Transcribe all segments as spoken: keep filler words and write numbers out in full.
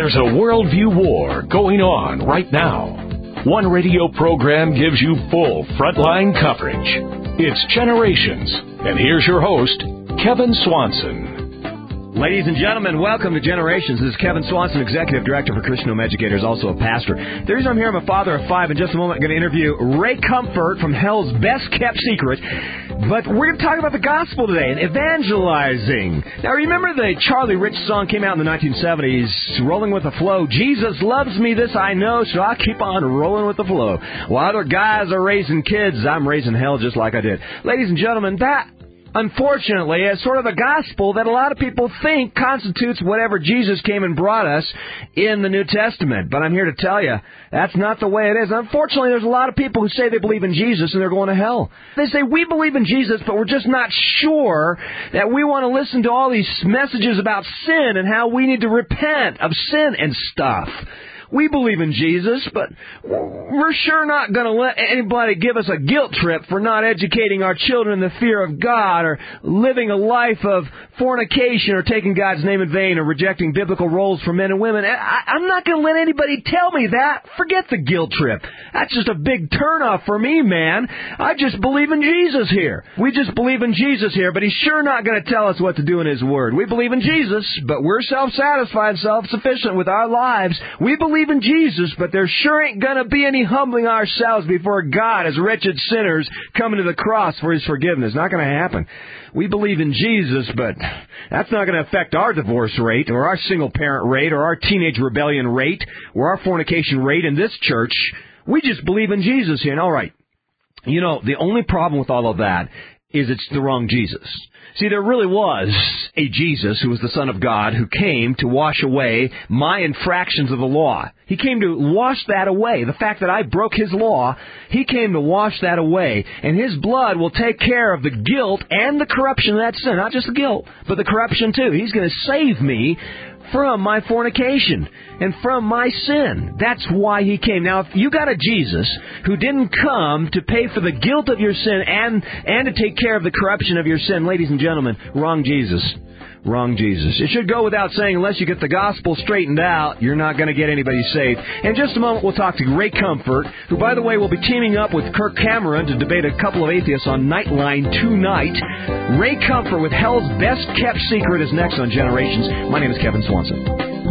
There's a worldview war going on right now. One radio program gives you full frontline coverage. It's Generations. And here's your host, Kevin Swanson. Ladies and gentlemen, welcome to Generations. This is Kevin Swanson, Executive Director for Christian Home Educators, also a pastor. The reason I'm here, I'm a father of five. In just a moment, I'm going to interview Ray Comfort from Hell's Best Kept Secret. But we're going to talk about the gospel today and evangelizing. Now, remember the Charlie Rich song came out in the nineteen seventies, Rolling with the Flow. Jesus loves me, this I know, so I'll keep on rolling with the flow. While other guys are raising kids, I'm raising hell just like I did. Ladies and gentlemen, that, unfortunately, is sort of the gospel that a lot of people think constitutes whatever Jesus came and brought us in the New Testament. But I'm here to tell you, that's not the way it is. Unfortunately, there's a lot of people who say they believe in Jesus and they're going to hell. They say, we believe in Jesus, but we're just not sure that we want to listen to all these messages about sin and how we need to repent of sin and stuff. We believe in Jesus, but we're sure not going to let anybody give us a guilt trip for not educating our children in the fear of God or living a life of fornication or taking God's name in vain or rejecting biblical roles for men and women. I, I'm not going to let anybody tell me that. Forget the guilt trip. That's just a big turnoff for me, man. I just believe in Jesus here. We just believe in Jesus here, but he's sure not going to tell us what to do in his word. We believe in Jesus, but we're self-satisfied, self-sufficient with our lives. We believe in Jesus, but there sure ain't going to be any humbling ourselves before God as wretched sinners coming to the cross for his forgiveness. Not going to happen. We believe in Jesus, but that's not going to affect our divorce rate or our single-parent rate or our teenage rebellion rate or our fornication rate in this church. We just believe in Jesus here. And all right, you know, the only problem with all of that is it's the wrong Jesus. See, there really was a Jesus who was the Son of God who came to wash away my infractions of the law. He came to wash that away. The fact that I broke his law, he came to wash that away. And his blood will take care of the guilt and the corruption of that sin. Not just the guilt, but the corruption too. He's going to save me from my fornication and from my sin. That's why he came. Now, if you got a Jesus who didn't come to pay for the guilt of your sin and, and to take care of the corruption of your sin, ladies and gentlemen, wrong Jesus. Wrong Jesus. It should go without saying, unless you get the gospel straightened out, you're not going to get anybody saved. In just a moment, we'll talk to Ray Comfort, who, by the way, will be teaming up with Kirk Cameron to debate a couple of atheists on Nightline tonight. Ray Comfort with Hell's Best Kept Secret is next on Generations. My name is Kevin Swanson.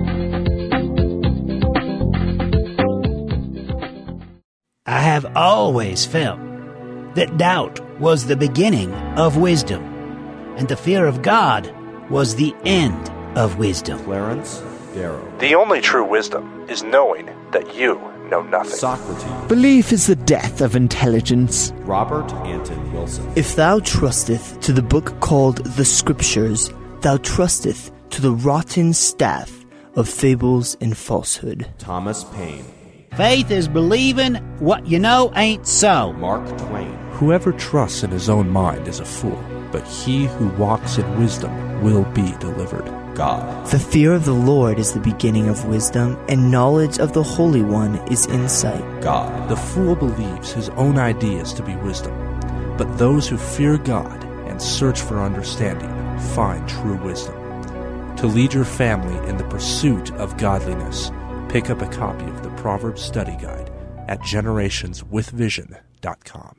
I have always felt that doubt was the beginning of wisdom, and the fear of God was the end of wisdom. Clarence Darrow. The only true wisdom is knowing that you know nothing. Socrates. Belief is the death of intelligence. Robert Anton Wilson. If thou trusteth to the book called the Scriptures, thou trusteth to the rotten staff of fables and falsehood. Thomas Paine. Faith is believing what you know ain't so. Mark Twain. Whoever trusts in his own mind is a fool, but he who walks in wisdom will be delivered. God. The fear of the Lord is the beginning of wisdom, and knowledge of the Holy One is insight. God. The fool believes his own ideas to be wisdom, but those who fear God and search for understanding find true wisdom. To lead your family in the pursuit of godliness, pick up a copy of the Proverbs Study Guide at generations with vision dot com.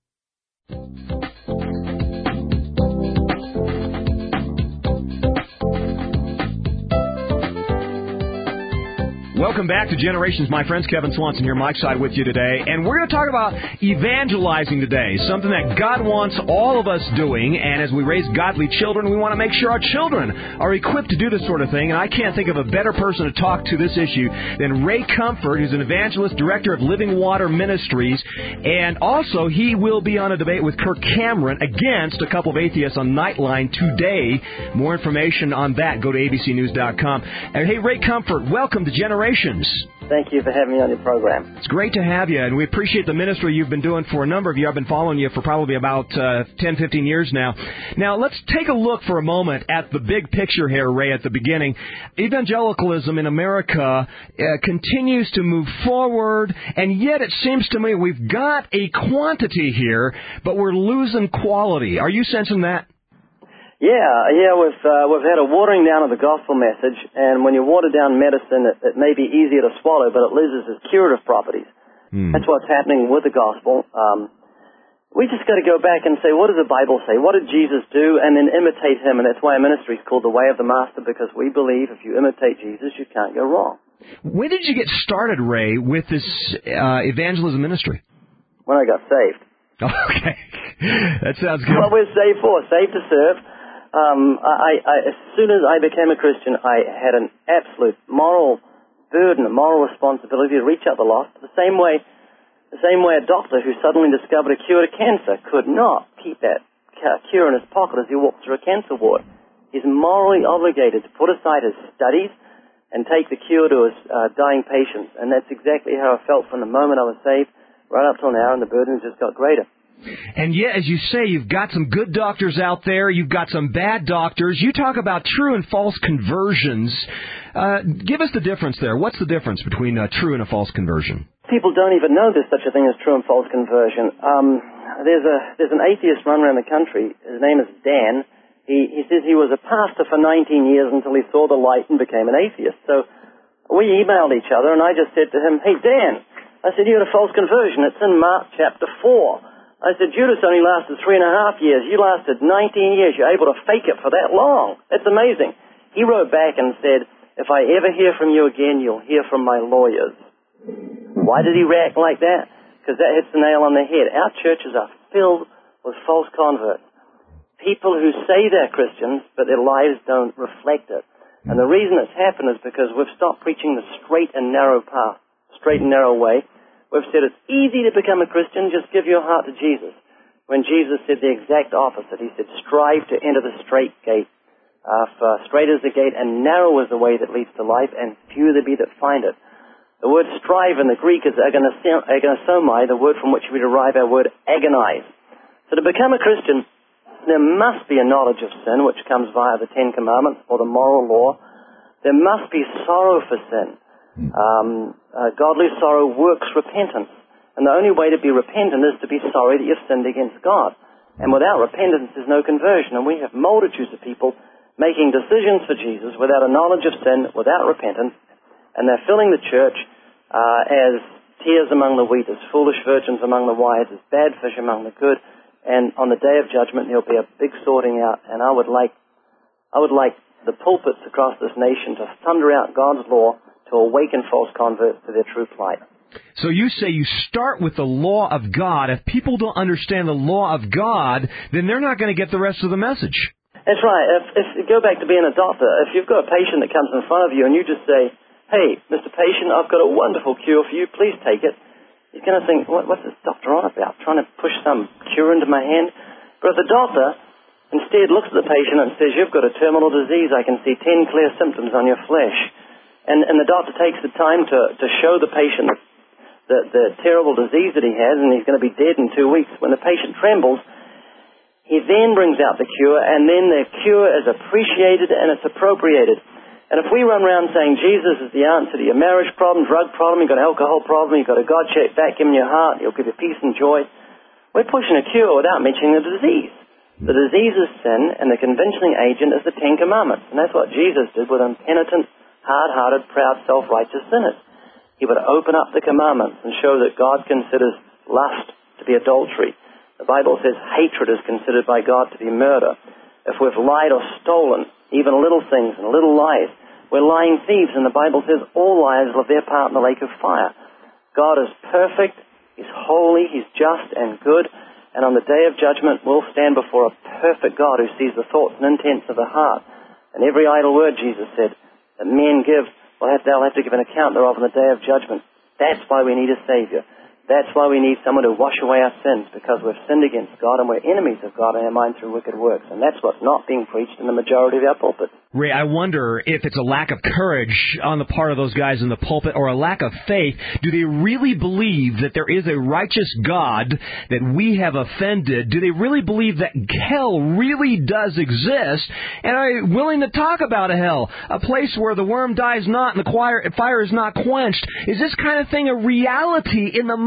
Welcome back to Generations, my friends. Kevin Swanson here, Mike Side with you today. And we're going to talk about evangelizing today, something that God wants all of us doing. And as we raise godly children, we want to make sure our children are equipped to do this sort of thing. And I can't think of a better person to talk to this issue than Ray Comfort, who's an evangelist, director of Living Water Ministries. And also, he will be on a debate with Kirk Cameron against a couple of atheists on Nightline today. More information on that, go to A B C news dot com. And hey, Ray Comfort, welcome to Generations. Thank you for having me on your program. It's great to have you, and we appreciate the ministry you've been doing for a number of years. I've been following you for probably about uh, ten, fifteen years now. Now, let's take a look for a moment at the big picture here, Ray, at the beginning. Evangelicalism in America uh, continues to move forward, and yet it seems to me we've got a quantity here, but we're losing quality. Are you sensing that? Yeah, yeah, we've uh, we've had a watering down of the gospel message, and when you water down medicine, it, it may be easier to swallow, but it loses its curative properties. Mm. That's what's happening with the gospel. Um, we just got to go back and say, what does the Bible say? What did Jesus do? And then imitate him, and that's why our ministry is called The Way of the Master, because we believe if you imitate Jesus, you can't go wrong. When did you get started, Ray, with this uh, evangelism ministry? When I got saved. Okay, that sounds good. What we're saved for, saved to serve. Um, I, I, as soon as I became a Christian, I had an absolute moral burden, a moral responsibility to reach out the lost. The same way, the same way a doctor who suddenly discovered a cure to cancer could not keep that cure in his pocket as he walked through a cancer ward. He's morally obligated to put aside his studies and take the cure to his uh, dying patients. And that's exactly how I felt from the moment I was saved right up till now, and the burden just got greater. And yet, as you say, you've got some good doctors out there. You've got some bad doctors. You talk about true and false conversions. Uh, give us the difference there. What's the difference between a true and a false conversion? People don't even know there's such a thing as true and false conversion. Um, there's a there's an atheist run around the country. His name is Dan. He, he says he was a pastor for nineteen years until he saw the light and became an atheist. So we emailed each other, and I just said to him, "Hey, Dan," I said, "you had a false conversion. It's in Mark chapter four. I said, Judas only lasted three and a half years. You lasted nineteen years. You're able to fake it for that long. That's amazing." He wrote back and said, "If I ever hear from you again, you'll hear from my lawyers." Why did he react like that? Because that hits the nail on the head. Our churches are filled with false converts. People who say they're Christians, but their lives don't reflect it. And the reason it's happened is because we've stopped preaching the straight and narrow path, straight and narrow way. We've said it's easy to become a Christian, just give your heart to Jesus. When Jesus said the exact opposite. He said, strive to enter the straight gate. Uh, for straight is the gate and narrow is the way that leads to life, and few there be that find it. The word strive in the Greek is agonosomai, the word from which we derive our word agonize. So to become a Christian, there must be a knowledge of sin, which comes via the Ten Commandments or the moral law. There must be sorrow for sin. Um, uh, godly sorrow works repentance. And the only way to be repentant is to be sorry that you've sinned against God. And without repentance, there's no conversion. And we have multitudes of people making decisions for Jesus without a knowledge of sin, without repentance. And they're filling the church uh, as tares among the wheat, as foolish virgins among the wise, as bad fish among the good. And on the day of judgment, there'll be a big sorting out. And I would like, I would like the pulpits across this nation to thunder out God's law to awaken false converts to their true plight. So you say you start with the law of God. If people don't understand the law of God, then they're not going to get the rest of the message. That's right. If, if you go back to being a doctor, if you've got a patient that comes in front of you and you just say, "Hey, Mister Patient, I've got a wonderful cure for you. Please take it," he's going to think, what, what's this doctor on about? Trying to push some cure into my hand? But if the doctor instead looks at the patient and says, "You've got a terminal disease. I can see ten clear symptoms on your flesh." And, and the doctor takes the time to, to show the patient the, the terrible disease that he has, and he's going to be dead in two weeks. When the patient trembles, he then brings out the cure, and then the cure is appreciated and it's appropriated. And if we run around saying Jesus is the answer to your marriage problem, drug problem, you've got an alcohol problem, you've got a God-shaped vacuum in your heart, he'll give you peace and joy, we're pushing a cure without mentioning the disease. The disease is sin, and the convincing agent is the Ten Commandments. And that's what Jesus did with impenitent, hard-hearted, proud, self-righteous sinners. He would open up the commandments and show that God considers lust to be adultery. The Bible says hatred is considered by God to be murder. If we've lied or stolen, even little things and little lies, we're lying thieves, and the Bible says all liars will have their part in the lake of fire. God is perfect, He's holy, He's just and good, and on the day of judgment we'll stand before a perfect God who sees the thoughts and intents of the heart. And every idle word, Jesus said, that men give, well, they'll have to give an account thereof on the day of judgment. That's why we need a Savior. That's why we need someone to wash away our sins, because we've sinned against God and we're enemies of God in our mind through wicked works. And that's what's not being preached in the majority of our pulpit. Ray, I wonder if it's a lack of courage on the part of those guys in the pulpit or a lack of faith. Do they really believe that there is a righteous God that we have offended? Do they really believe that hell really does exist? And are they willing to talk about a hell, a place where the worm dies not and the fire is not quenched? Is this kind of thing a reality in the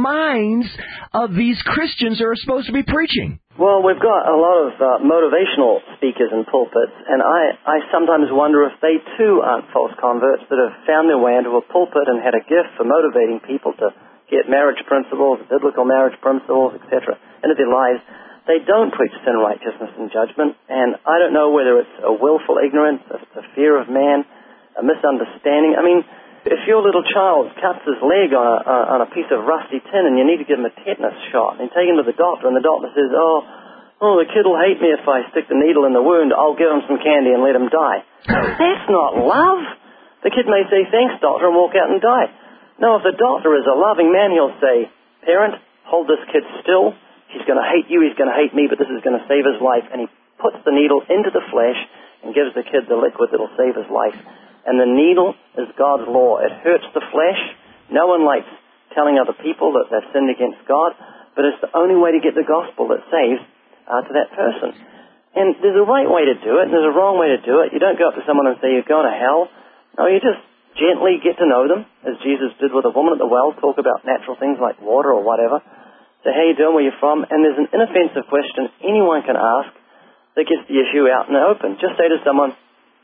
minds of these Christians who are supposed to be preaching? Well, we've got a lot of uh, motivational speakers in pulpits, and I, I sometimes wonder if they too aren't false converts that have found their way into a pulpit and had a gift for motivating people to get marriage principles, biblical marriage principles, et cetera, into their lives. They don't preach sin, righteousness, and judgment, and I don't know whether it's a willful ignorance, if it's a fear of man, a misunderstanding. I mean, if your little child cuts his leg on a, on a piece of rusty tin and you need to give him a tetanus shot, and you take him to the doctor, and the doctor says, oh, oh, the kid will hate me if I stick the needle in the wound, I'll give him some candy and let him die. That's not love. The kid may say, thanks, doctor, and walk out and die. No, if the doctor is a loving man, he'll say, parent, hold this kid still. He's going to hate you, he's going to hate me, but this is going to save his life. And he puts the needle into the flesh and gives the kid the liquid that will save his life. And the needle is God's law. It hurts the flesh. No one likes telling other people that they've sinned against God, but it's the only way to get the gospel that saves uh, to that person. And there's a right way to do it, and there's a wrong way to do it. You don't go up to someone and say, you're going to hell. No, you just gently get to know them, as Jesus did with a woman at the well, talk about natural things like water or whatever. Say, how you doing, where you from? And there's an inoffensive question anyone can ask that gets the issue out in the open. Just say to someone,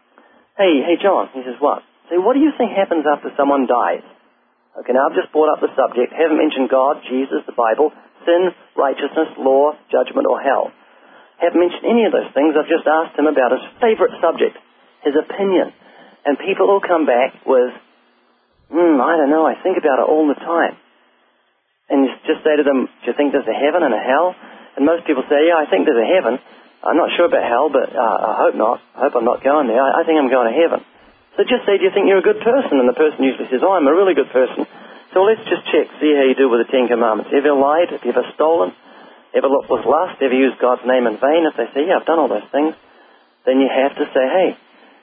hey, hey, John. He says, what? Say, what do you think happens after someone dies? Okay, now I've just brought up the subject. Haven't mentioned God, Jesus, the Bible, sin, righteousness, law, judgment, or hell. Haven't mentioned any of those things. I've just asked him about his favorite subject, his opinion. And people will come back with, hmm, I don't know, I think about it all the time. And you just say to them, do you think there's a heaven and a hell? And most people say, yeah, I think there's a heaven. I'm not sure about hell, but uh, I hope not. I hope I'm not going there. I, I think I'm going to heaven. So just say, do you think you're a good person? And the person usually says, oh, I'm a really good person. So let's just check, see how you do with the Ten Commandments. Ever lied? Have you ever stolen? Ever looked with lust? Ever used God's name in vain? If they say, yeah, I've done all those things, then you have to say, hey,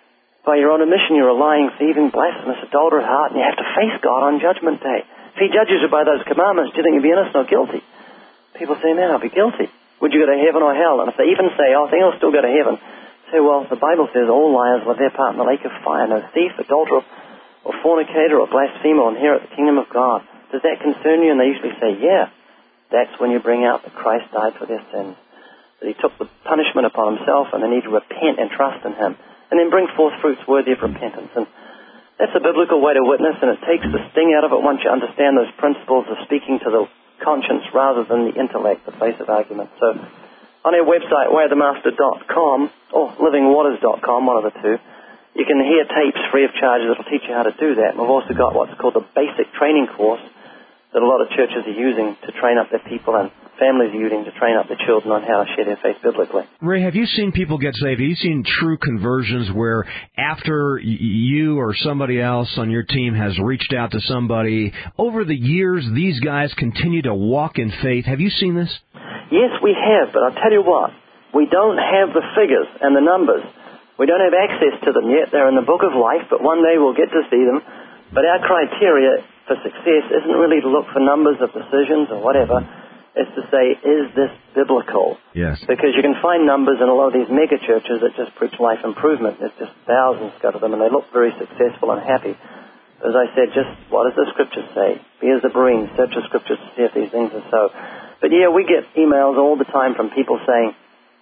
by your own admission, you're a lying, thieving, blasphemous, adulterous heart, and you have to face God on Judgment Day. If he judges you by those commandments, do you think you'll be innocent or guilty? People say, man, I'll be guilty. Would you go to heaven or hell? And if they even say, oh, I think I'll still go to heaven, say, well, the Bible says all liars will have their part in the lake of fire. No thief, adulterer, or fornicator, or blasphemer will inherit the kingdom of God. Does that concern you? And they usually say, yeah. That's when you bring out that Christ died for their sins, that he took the punishment upon himself, and they need to repent and trust in him, and then bring forth fruits worthy of repentance. And that's a biblical way to witness, and it takes the sting out of it once you understand those principles of speaking to the conscience rather than the intellect, the place of argument. So on our website, way of the master dot com or living waters dot com, one of the two, you can hear tapes free of charge that will teach you how to do that. And we've also got what's called the basic training course that a lot of churches are using to train up their people, and families are using to train up their children on how to share their faith biblically. Ray, have you seen people get saved? Have you seen true conversions where after you or somebody else on your team has reached out to somebody, over the years these guys continue to walk in faith? Have you seen this? Yes, we have, but I'll tell you what, we don't have the figures and the numbers. We don't have access to them yet. They're in the book of life, but one day we'll get to see them. But our criteria for success isn't really to look for numbers of decisions or whatever. It's to say, is this biblical? Yes. Because you can find numbers in a lot of these mega churches that just preach life improvement. There's just thousands go to them, and they look very successful and happy. As I said, just what does the Scripture say? Be as the Bereans, search the Scriptures to see if these things are so. But yeah, we get emails all the time from people saying,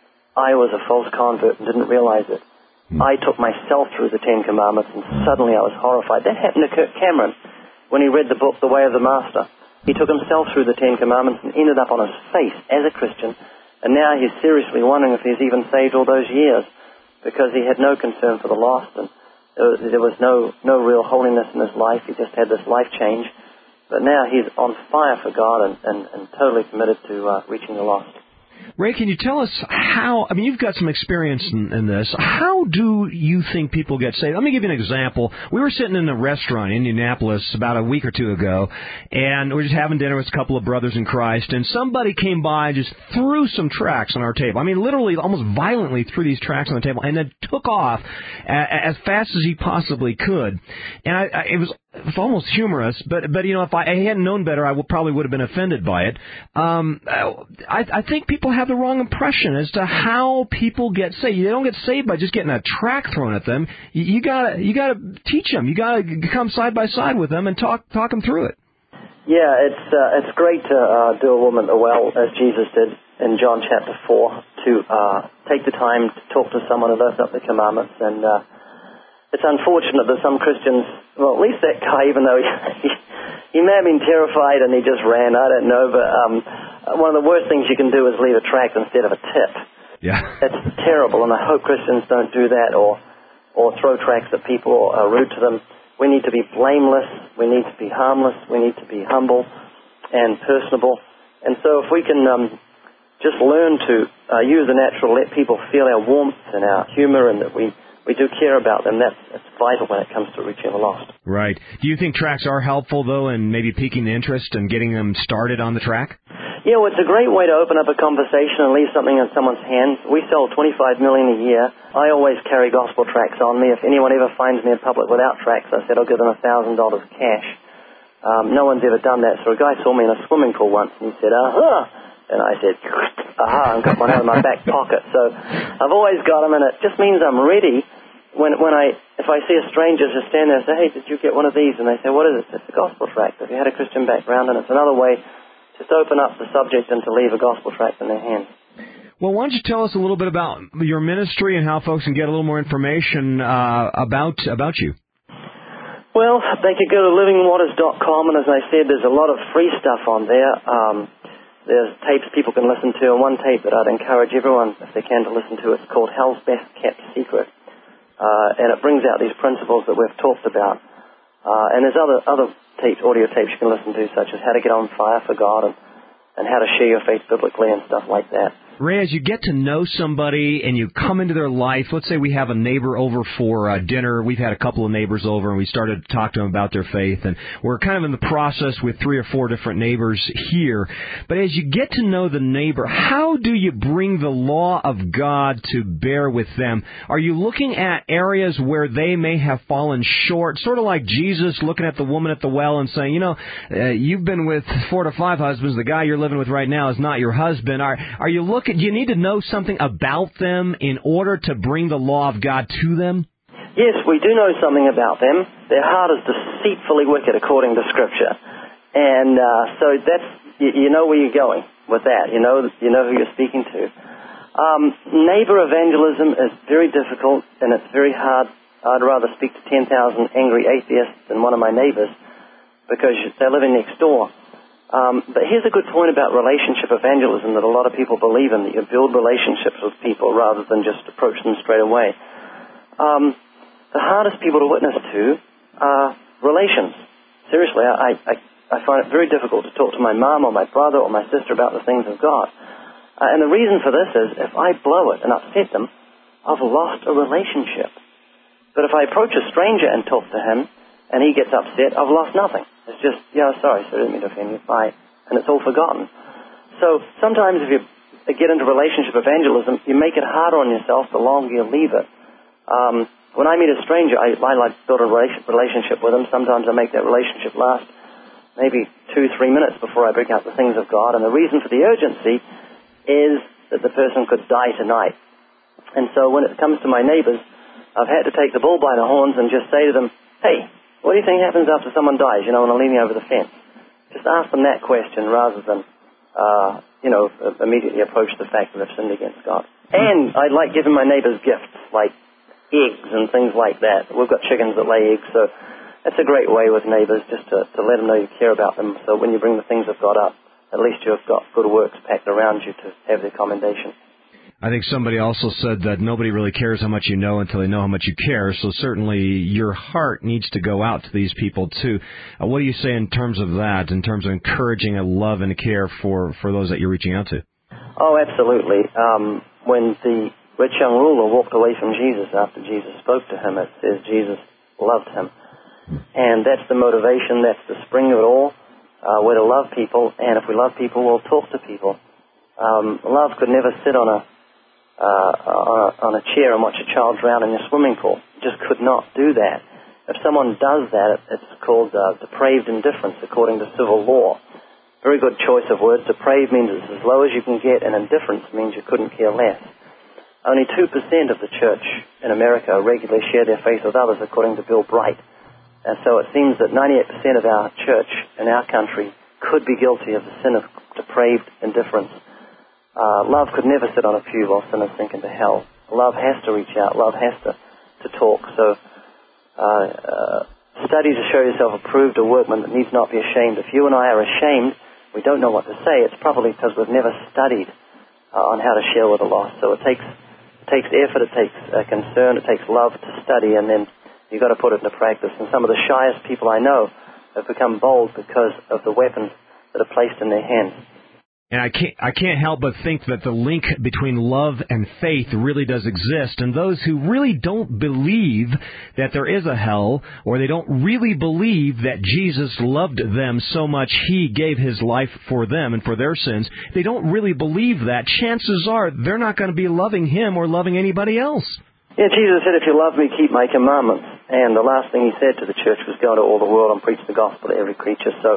I was a false convert and didn't realize it. Hmm. I took myself through the Ten Commandments, and suddenly I was horrified. That happened to Kirk Cameron when he read the book, The Way of the Master. He took himself through the Ten Commandments and ended up on his face as a Christian, and now he's seriously wondering if he's even saved all those years, because he had no concern for the lost, and there was no, no real holiness in his life. He just had this life change, but now he's on fire for God and, and, and totally committed to uh, reaching the lost. Ray, can you tell us how, I mean, you've got some experience in, in this. How do you think people get saved? Let me give you an example. We were sitting in a restaurant in Indianapolis about a week or two ago, and we were just having dinner with a couple of brothers in Christ, and somebody came by and just threw some tracts on our table. I mean, literally, almost violently threw these tracts on the table, and then took off as fast as he possibly could. And I, I, it was... It was almost humorous, but, but you know, if I, I hadn't known better, I would, probably would have been offended by it. Um, I, I think people have the wrong impression as to how people get saved. They don't get saved by just getting a tract thrown at them. You, you gotta, you gotta teach them. You gotta come side by side with them and talk, talk them through it. Yeah, it's uh, it's great to uh, do a woman well, as Jesus did in John chapter four, to uh, take the time to talk to someone who lives up the commandments. And uh, it's unfortunate that some Christians, well, at least that guy, even though he, he, he may have been terrified and he just ran, I don't know, but um, one of the worst things you can do is leave a tract instead of a tip. Yeah. It's terrible, and I hope Christians don't do that or, or throw tracts at people or are rude to them. We need to be blameless, we need to be harmless, we need to be humble and personable. And so if we can um, just learn to uh, use the natural, let people feel our warmth and our humor and that we, we do care about them, that's, that's vital when it comes to reaching the lost. Right. Do you think tracts are helpful, though, in maybe piquing the interest and getting them started on the track? Yeah, well, it's a great way to open up a conversation and leave something in someone's hands. We sell twenty-five million dollars a year. I always carry gospel tracts on me. If anyone ever finds me in public without tracts, I said I'll give them one thousand dollars cash. Um, no one's ever done that. So a guy saw me in a swimming pool once and he said, aha! And I said, aha, and got one out of my back pocket. So I've always got them, and it just means I'm ready when when I, if I see a stranger just stand there and say, hey, did you get one of these? And they say, what is it? It's a gospel tract. If you had a Christian background, and it's another way just open up the subject and to leave a gospel tract in their hands. Well, why don't you tell us a little bit about your ministry and how folks can get a little more information uh, about about you? Well, they could go to living waters dot com, and as I said, there's a lot of free stuff on there. Um, there's tapes people can listen to, and one tape that I'd encourage everyone, if they can, to listen to. It's called Hell's Best Kept Secret, uh, and it brings out these principles that we've talked about. Uh, and there's other other tapes, audio tapes you can listen to, such as how to get on fire for God and, and how to share your faith biblically and stuff like that. Ray, as you get to know somebody and you come into their life, let's say we have a neighbor over for uh, dinner. We've had a couple of neighbors over, and we started to talk to them about their faith. And we're kind of in the process with three or four different neighbors here. But as you get to know the neighbor, how do you bring the law of God to bear with them? Are you looking at areas where they may have fallen short, sort of like Jesus looking at the woman at the well and saying, you know, uh, you've been with four to five husbands. The guy you're living with right now is not your husband. Are, are you looking... Do you need to know something about them in order to bring the law of God to them? Yes, we do know something about them. Their heart is deceitfully wicked, according to Scripture. And uh, so that's, you, you know where you're going with that. You know, you know who you're speaking to. Um, neighbor evangelism is very difficult, and it's very hard. I'd rather speak to ten thousand angry atheists than one of my neighbors because they're living next door. Um, but here's a good point about relationship evangelism that a lot of people believe in, that you build relationships with people rather than just approach them straight away. Um, the hardest people to witness to are relations. Seriously, I, I, I find it very difficult to talk to my mom or my brother or my sister about the things of God. Uh, and the reason for this is if I blow it and upset them, I've lost a relationship. But if I approach a stranger and talk to him and he gets upset, I've lost nothing. It's just, yeah, sorry, so I didn't mean to offend you, bye. And it's all forgotten. So sometimes if you get into relationship evangelism, you make it harder on yourself the longer you leave it. Um, when I meet a stranger, I, I like to build a relationship with them. Sometimes I make that relationship last maybe two, three minutes before I bring out the things of God. And the reason for the urgency is that the person could die tonight. And so when it comes to my neighbors, I've had to take the bull by the horns and just say to them, hey, what do you think happens after someone dies, you know, when they're leaning over the fence? Just ask them that question rather than, uh, you know, immediately approach the fact that they've sinned against God. And I like giving my neighbors gifts, like eggs and things like that. We've got chickens that lay eggs, so that's a great way with neighbors, just to, to let them know you care about them. So when you bring the things of God up, at least you've got good works packed around you to have their commendation. I think somebody also said that nobody really cares how much you know until they know how much you care, so certainly your heart needs to go out to these people too. Uh, what do you say in terms of that, in terms of encouraging a love and a care for, for those that you're reaching out to? Oh, absolutely. Um, when the rich young ruler walked away from Jesus after Jesus spoke to him, it says Jesus loved him. And that's the motivation, that's the spring of it all. Uh, we're to love people, and if we love people, we'll talk to people. Um, love could never sit on a Uh, on, a, on a chair and watch a child drown in your swimming pool. You just could not do that. If someone does that, it's called uh, depraved indifference according to civil law. Very good choice of words. Depraved means it's as low as you can get, and indifference means you couldn't care less. Only two percent of the church in America regularly share their faith with others according to Bill Bright. And so it seems that ninety-eight percent of our church in our country could be guilty of the sin of depraved indifference. Uh, love could never sit on a pew while sinners sink into hell. Love has to reach out. Love has to, to talk. So uh, uh, study to show yourself approved, a workman that needs not be ashamed. If you and I are ashamed, we don't know what to say, it's probably because we've never studied uh, on how to share with the lost. So it takes it takes effort, it takes uh, concern, it takes love to study, and then you've got to put it into practice. And some of the shyest people I know have become bold because of the weapons that are placed in their hands. And I can't, I can't help but think that the link between love and faith really does exist. And those who really don't believe that there is a hell, or they don't really believe that Jesus loved them so much he gave his life for them and for their sins, they don't really believe that. Chances are they're not going to be loving him or loving anybody else. Yeah, Jesus said, if you love me, keep my commandments. And the last thing he said to the church was go into all the world and preach the gospel to every creature. So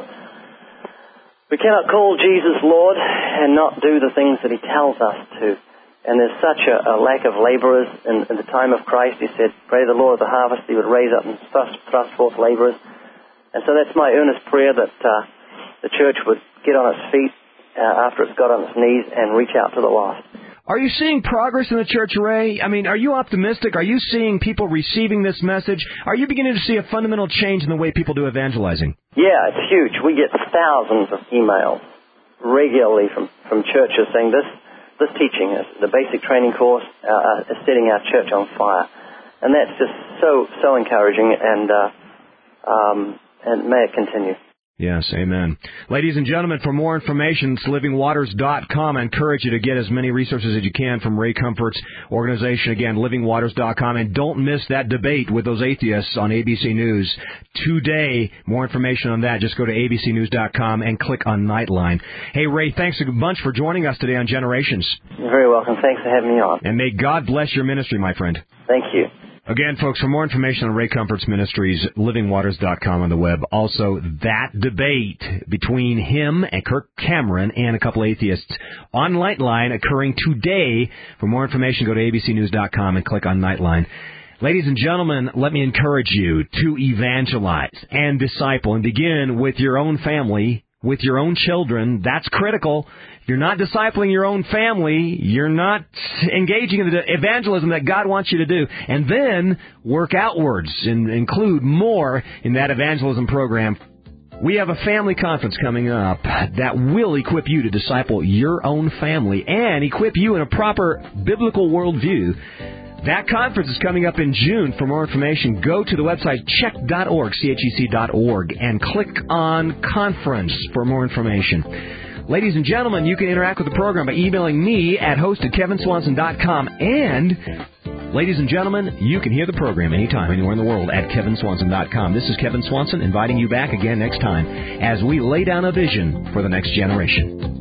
we cannot call Jesus Lord and not do the things that he tells us to. And there's such a, a lack of laborers in, in the time of Christ. He said, pray the Lord of the harvest, he would raise up and thrust, thrust forth laborers. And so that's my earnest prayer, that uh, the church would get on its feet uh, after it's got on its knees and reach out to the lost. Are you seeing progress in the church, Ray? I mean, are you optimistic? Are you seeing people receiving this message? Are you beginning to see a fundamental change in the way people do evangelizing? Yeah, it's huge. We get thousands of emails regularly from, from churches saying this this teaching, is, the basic training course, uh, is setting our church on fire. And that's just so, so encouraging, and, uh, um, and may it continue. Yes, amen. Ladies and gentlemen, for more information, it's living waters dot com. I encourage you to get as many resources as you can from Ray Comfort's organization. Again, living waters dot com. And don't miss that debate with those atheists on A B C News today. More information on that, just go to A B C news dot com and click on Nightline. Hey, Ray, thanks a bunch for joining us today on Generations. You're very welcome. Thanks for having me on. And may God bless your ministry, my friend. Thank you. Again, folks, for more information on Ray Comfort's ministries, living waters dot com on the web. Also, that debate between him and Kirk Cameron and a couple atheists on Nightline occurring today. For more information, go to A B C news dot com and click on Nightline. Ladies and gentlemen, let me encourage you to evangelize and disciple and begin with your own family, with your own children. That's critical. If you're not discipling your own family, you're not engaging in the evangelism that God wants you to do. And then work outwards and include more in that evangelism program. We have a family conference coming up that will equip you to disciple your own family and equip you in a proper biblical worldview. That conference is coming up in June. For more information, go to the website check dot org, C H E C dot org, and click on Conference for more information. Ladies and gentlemen, you can interact with the program by emailing me at host at kevin swanson dot com. And, ladies and gentlemen, you can hear the program anytime, anywhere in the world at kevin swanson dot com. This is Kevin Swanson inviting you back again next time as we lay down a vision for the next generation.